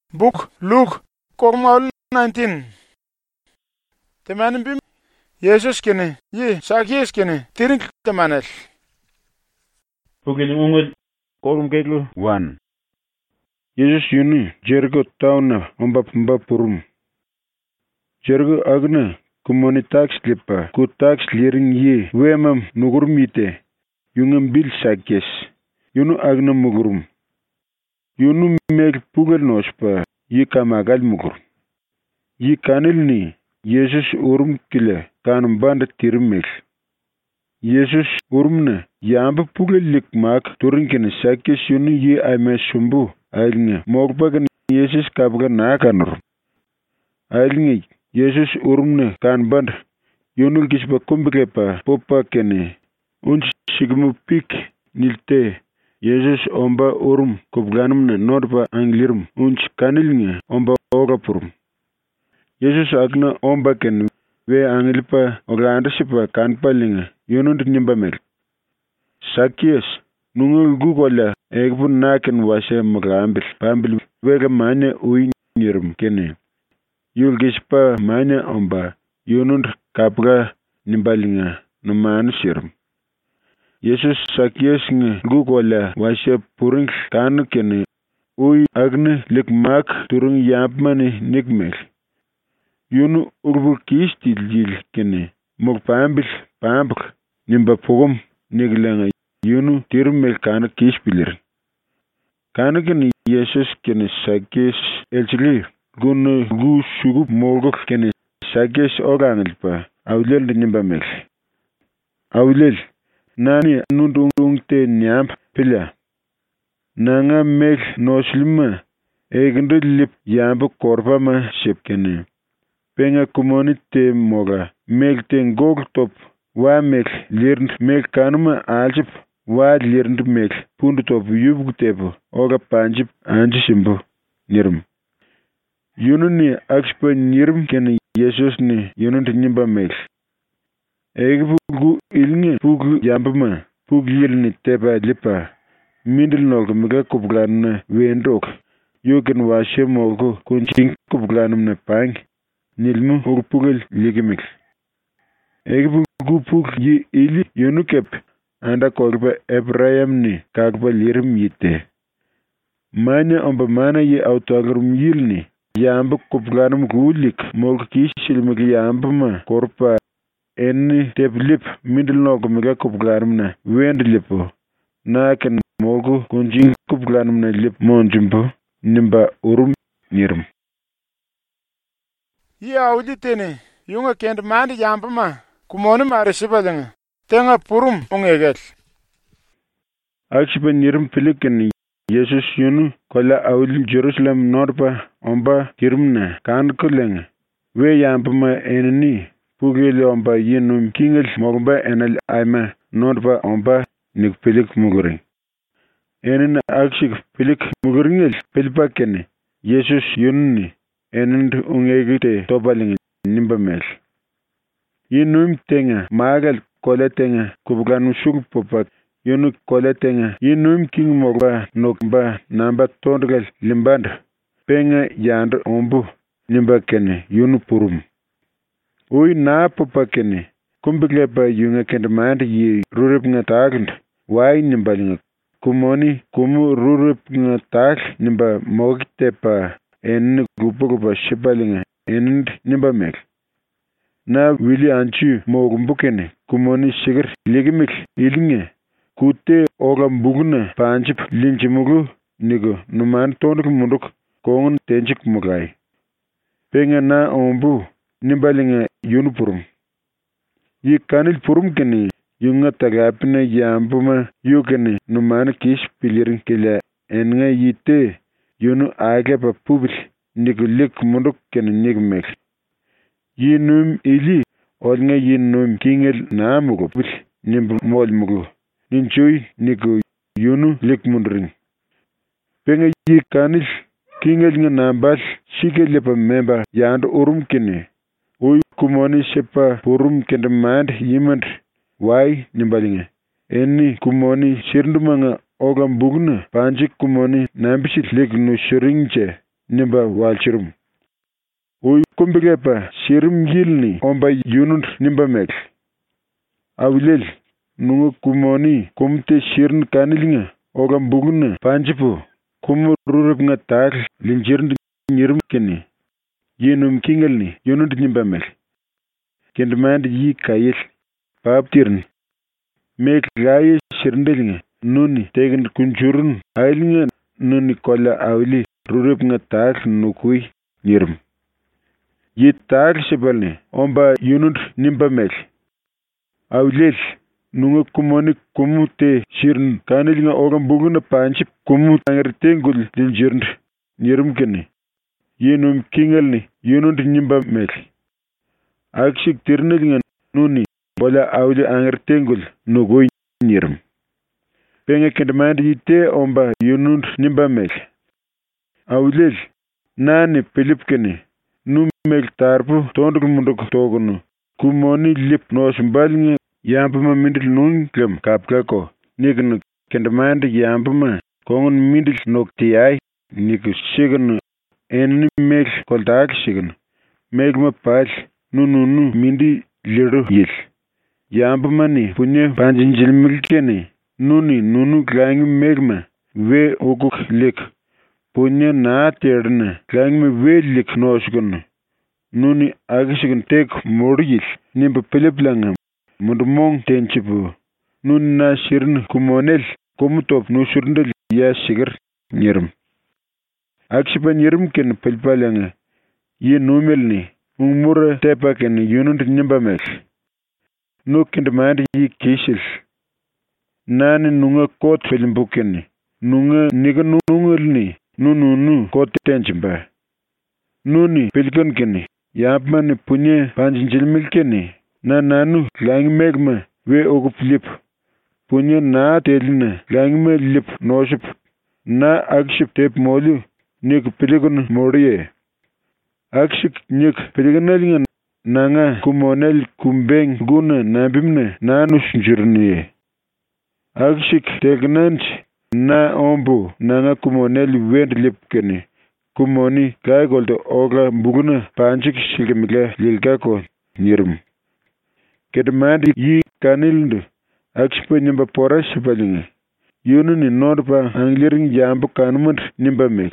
Book Luke Kormaul 19. Temanin bim Jesus kene ye Zacchaeus kene tiring temanel. Pugil ungul korum keglu 1. Jesus yuni Jericho town omba purum. Jericho agna kumoni tax lipa ku tax liring ye wemam nugurmite yungam bil Zacchaeus yunu agna mugurum. Yunu meg pugel nospa yi kamagal mugur. Yi kanil ni Jesus urum kile kanum banda tirimel. Jesus urumna yamba pugel lik mak turinkene Zacchaeus yunu yi aime sumbu ailnge mogbagan Jesus kabga nakanur. Ailnge Jesus urumna kan band yunu kisba kumbikepa popa kene unch sigmu pik nilte. Jesus omba urum kubganum na nodba anglirum unch kanilnge omba ogapurum. Jesus agna omba ken we anglipa ogandasipa kanpalinga yonund nimbamel. Zacchaeus nungul gugola egbun naken wase magambil pambil wega mane uin nirum kene. Yul gispa mane omba yonund kapga nimbalinga numanu sirum. Jesus Zacchaeus nge gugola wase puring kanu kene ui agne likmak turung yapmane nikmel. Yunu urbu kisti jil kene mok pambil pambak nimba pugum niglanga yunu tirmel kanu kispilir. Kanu kene Jesus kene Zacchaeus elchili gunu gu sugub mogok kene Zacchaeus ogangilpa awlel nimba mel. Awlel nani nundung te nyamp pila. Nanga meg noslima egnd lip yamb korpa ma shepkene. Penga kumoni te moga meg te ngog top wa meg lirnd meg kanuma aljip wa lirnd meg pundu top yubgu tepo oga panjip anjishimbo nirum. Yunu ni akspa nirum kene Jesus ni yunu nyimba meg. Egu gu ilnge pug yambama pug yilni teba lipa mindil nog mga kubglan wendok yoken washe mogo kunching kubglanum na pang nilmu pugel ligimik. Egu gu pug yi ili yunukep anda kogba Abraham ni kagba lirim yite. Manya omba mana yi autogrum yilni yamba kubglanum gulik mog kishilmig yambama korpa enni tep lip mindil nog mga kubglanum na wend lipo naken mogo kunjing kubglanum na lip monjumbo nimba urum nirum. Ya udi tene yunga kend mandi yambama kumoni mare sibalinga tenga purum ungegel. Akshipa nirum piliken Jesus yunu kola awil Jerusalem norpa omba kirumna kankulenga we yambama enni pugele omba yinum kingel mogba enal aima norpa omba nik pilik muguri. Enin akshik pilik muguringel pilpa kene Jesus yunni enend ungegite tobaling nimbamel. Yinum tenga magal kola tenga kubganu shug popak yunu kola tenga yinum king mogba nokba namba tondgal limbanda penga yand ombu nimba kene yunu purum. Ui na popakene kumbiglepa yunga kendamand yi rurip nga tagnd wai nimbalinga kumoni kumu rurip nga tag nimba mogitepa en gupugupa shibalinga en nimba mek. Na wili anchu mogumbukene kumoni shigir ligimik ilinge kute oga mbugna panchip linchimugu nigo numan tonduk munduk kongun tenchik mugai. Penga na ombu nimbalinga yunu purum. Yi kanil purum kene yunga tagapina yambuma yukene numana kish pilirin kila enga yite yunu agapa pubil nigu lik munduk kene nigmek. Yi num ili olnga yi num kingel namugu pil nimbu mol mugu ninchui nigu yunu lik mundurin. Penga yi kanil kingel nga nambal shike lepa memba yand urum kene ui kumoni shepa purum kende mand yimand wai nimbalinga. Eni kumoni shirndumanga ogam bugna panjik kumoni nambishit lik no shiringche nimba walchirum. Uy kumbigepa shirim yilni omba yunund nimba mek. Awilel nunga kumoni kumte shirn kanilinga ogam buguna panjipo kumu rurup nga tak linjirnd nyirum kene. Yenum kingelni yunund nimba mek. Kendmand yi kayil paptirn. Mek gaye shirndelinga nuni tegen kunjurun ailinga nuni kola awili rurup nga tak nukui nyirum. Yi tak shibalni omba yunund nimba mek. Awilel nunga kumoni kumute shirn kanilinga ogam buguna panchip kumut angertengul linjirnd nyirum kene. Yenum kingelni yunund nimba mek. Akshik tirnelinga nuni bola awili angertengul nukui nyirum. Penga kendmandi yite omba yunund nimba mek. Awilel nani pilip kene. Numek tarpu tonduk munduk togunu. Kumoni lip nosumbalinga yampama mindil nunglem kapkako. Nikunu kendmandi yampama kongun mindil noktiyai. Niku shigunu enni mek koltak shigunu. Megma pal nununu mindi liru yil. Yampama ni punye panjinjilmilkene. Nunu klangi megma we ukuk lik. Punye na terdna klangme we lik noshgun. Nuni agishigun tek morgil nimba piliplanga mundumong tenchipu. Nuni na shirn kumonel kumutop nushurndel ya shigar nyirum. Akshipa nyirum ken pilpalanga ye numelni umura tepa ken yunund nimba mek. Nukindmandi yi kishil. Nani nunga kot filimbukeni. Nunga niga nungelni. Nunu kot tenchimba. Nuni pilkan keni. Yapmani punye panjinjilmilkeni. Na nanu langmegma we ogup lip. Punye na telina langme lip noship. Na akship tep molu nik pilikan moriye. Akshik nik pilikanelinga nanga kumonel kumbeng guna nabimna nanush njurniye. Akshik tegnanch na ombu nanga kumonel wend lipkene. Kumoni kai goldo oga buguna panchik shilmila lilkako nyirum. Kedmandi yi kanilndu. Akshipa nimba pora shipalinga. Yununi nodpa angliring jambu kanumant nimba mek.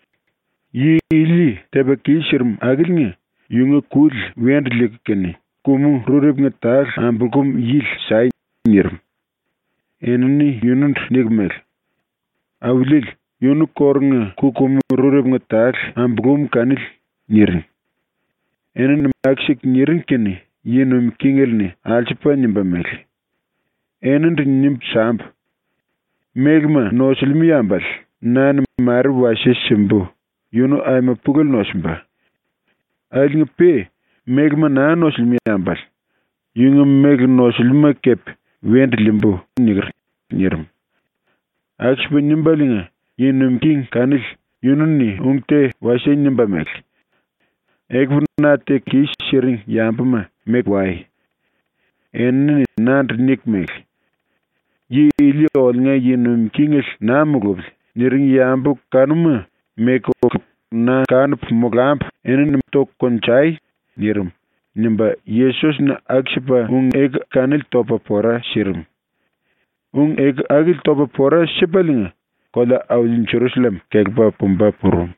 Yi ili teba kishirum agilnga. Yunga kul wend likkene. Kumu rurup nga tak ambukum yil say nyirum. Enni yunund nigmel. Awilil yunu kornga kukum rurup nga tak ambugum kanil nyirin. Enni makshik nyirin kene yenum kingelni alchipa nimba mel. Enni nimb samp. Megma nosilmi yambal. Nan mar washishimbu. Yunu ayma pugal nosimba. Ailinga pe megma na nosilmi yambal. Yunga meg nosilma kep. Wend limbo nigr nyirum. Akshipa nimbalinga yenum king kanil yununi umte washe nimba mek. Ekvuna te kish shiring yampama mek wai. Enni nand nik mek. Yi ili olnga yenum kingil namugubl. Niring yampu kanuma mek okip na kanup mogamp. Enni tok konchai nyirum. Nimba Yesus na akshipa eg kanil topa pora shirum. Eg agil topa pora shipalinga. Kola awlin Jerusalem kegba pumba purum.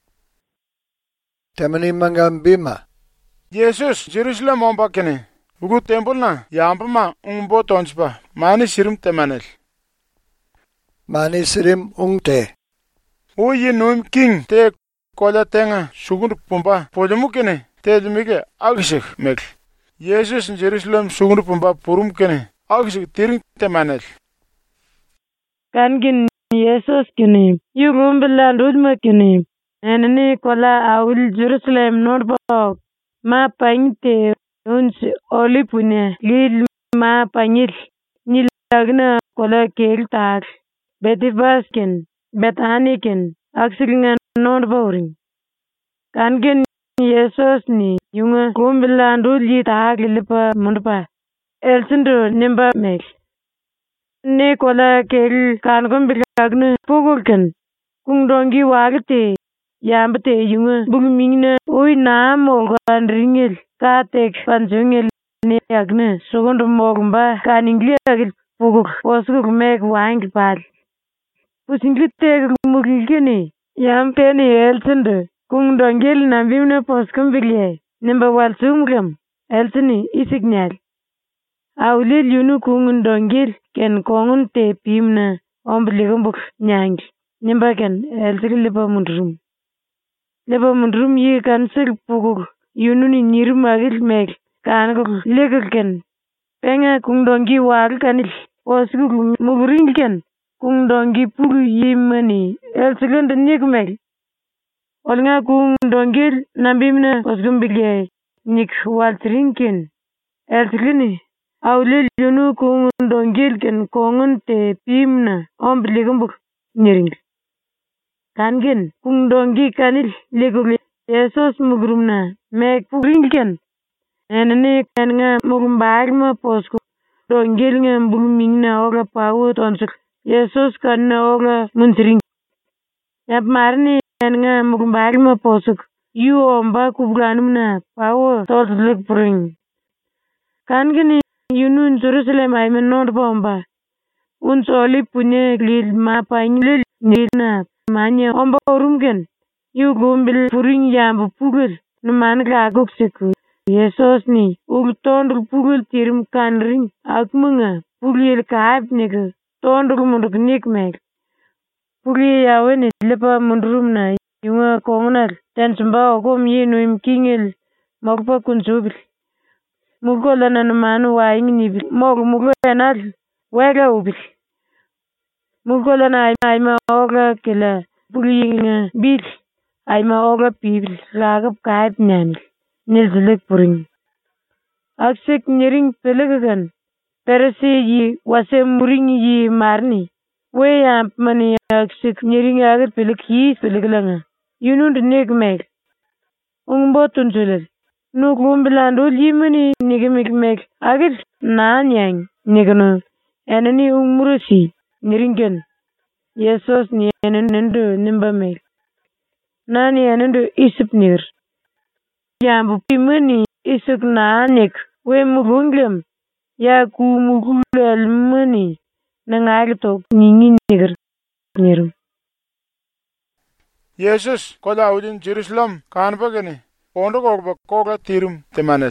Temani mangambima. Yesus Jerusalem omba kene. Ugu temple na yampama umbo tonchpa. Mani shirum temanel. Mani sirim ungte. Uyi num king te kola tenga sugun pumba. Pojamu kene. Tedmige agshik mek. Yesus Jerusalem sugun pumba purum kene. Agshik tiring temanel. Kangin Yesus kene. Yugum bilandud me kene. Enni kola awil Jerusalem nordba. Ma painte unsi olipune. Lil ma panyil. Nilagna kola keltar. Betifaskin. Betanikin. Aksilinga nordba uring. Kangin Yesus ni yunga kumbilandu li taagilipa mundpa. Elsindu nimba mek. Ni kola kel kankumbilagna pugulkan. Kungdongi wagite yambte yunga bugmingna oi na molgan ringel katek panjungel ne agne sogondo mogumba kaningli puguk osuk meg wang bal pusinglite mugilgene yampene eltende kung dongel na bimna poskum bigye nimba wal sumgam eltini isignal awlil yunu kung dongel ken kongun te pimna ombligambuk nyang nimba ken eltili leba mundrum yi kan sir puguk yunu ni nirmagil meg kan ko legel ken penga kung dongi war kanil osuk mugring ken kung dongi pugu yimani eltili nigmeg olnga kung dongil nambimna oskum bigye nik waltrinken eltili awlil yunu kung dongil ken kongun te pimna ombligambuk niring kangen kung dongi kanil legul yesus mugrumna meg pugring ken enene kenga mugumbagma posku dongil nga mbulmingna oga pawo tonsuk yesus kanna oga muntring yap marni kenga mugumbagma posuk yu omba kubranumna pawo tolslik pring kangen yunun Jerusalem ay menod bomba un soli punye lil mapa ingil nina manya omba urumgen yu gumbil puring yambu pugul numan ga gokseku yesus ni ul tondul pugul tirim kanring akmunga pugil kaab nega tondul munduk nikmek pugil yawe ni lepa mundurumna yunga kongnal tensumba okom yinu kingil mogpa kunsubil mugola na manu waing ni mugola wega ubil mugola na ayma oga kila pugil bil ayma oga pibil ragap kaab nyamil nilzlik puring aksik nyering pelegagan persi yi wase muring yi marni we yamp mani aksik nyering agar peleg yi peleglanga yunund nigmeg ungbotun sulel nukumbilandul yimani nigmeg agir nanyang nigno enani umurusi nyeringen yesus ni enendo nimbameg nani enendo isip nir yambu pimani isuk nanik we mugunglem ya ku mugulel mani nangagitok ningi nigir nirum yesus kola udin Jerusalem kanbagani ondo koga tirum temanel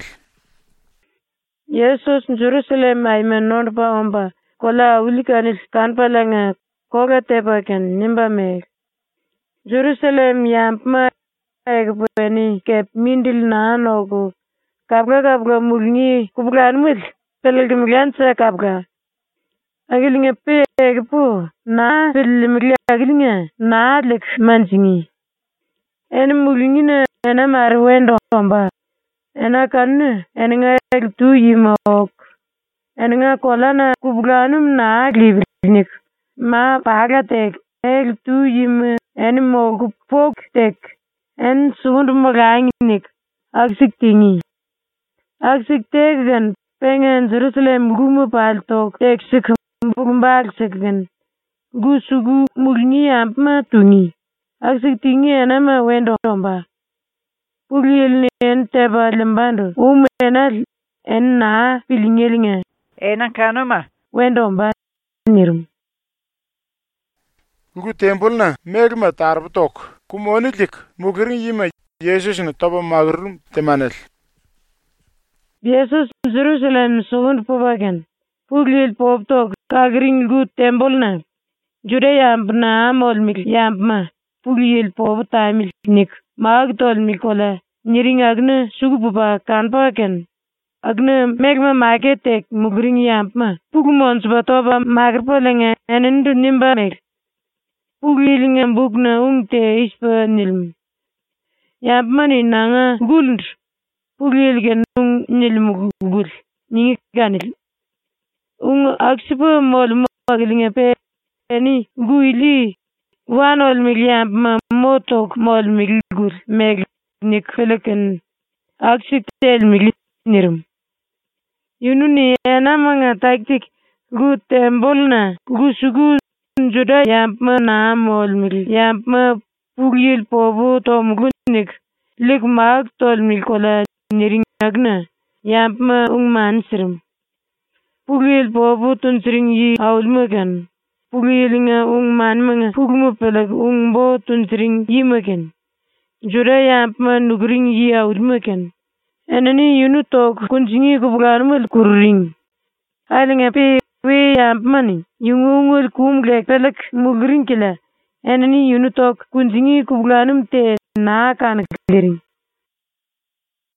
yesus Jerusalem ay menod pa omba kola ulikanil kanpalanga koga tepaken nimbameg Jerusalem yampma egpeni kep mindil na nogo kapga mulngi kubgan mil pelgimgansa kapga agilinga pegpo na pelmigla agilinga na lek manjingi en mulngina ena marwendo omba ena kanne enga tu yimok enga kolana kubganum na glibnik ma pagatek tu yim en mog pok tek en sund magangnik aksik tingi aksik tegen pengen Jerusalem gumu paltok tek sik bumbag sikgen gusugu mulngi ampma tungi aksik tingi enama wendo omba pugil ni en teba lembando umenal en na pilingelinga ena kanoma wendo omba nirum ngu tempulna megma tarbutok kumoni lik mugirin yima yesus na toba magrum temanel yesus Jerusalem sugund pobagen pugil poptok kagring gu tempulna jude yampna amol mil yampma pugil pop tamil nik mag tol mikola nyiring agne sugupuba kanpaken agne megma maketek mugiring yampma pugmons batoba magrpolenga enendu nimba meg pugil ngambukna ungte ispa nilm yampma ni nanga gulnd pugil gen nilm gul ningi ganil aksipa mol mogilinga pe eni guili wanol milyamp ma motok mol migul meg nik feleken aksik tel migli nirum yununi enamanga taktik gu tembolna gu sugu juda yamp ma na mol migli yamp ma pugil pobo tomgunik lik mag tol milkola niringagna yampma ungman sirim. Pugil pobo tunsiring yi aulmagan. Pugilinga ungman mga pugmupelag ungbo tunsiring yi magan. Jura yampma nugring yi aulmagan. Enani yunutok kunjingi kubgarmal kurring. Alinga pe we yampmani yungungul kumglek pelak mugring kila. Enani yunutok kunjingi kubganum te naakan gering.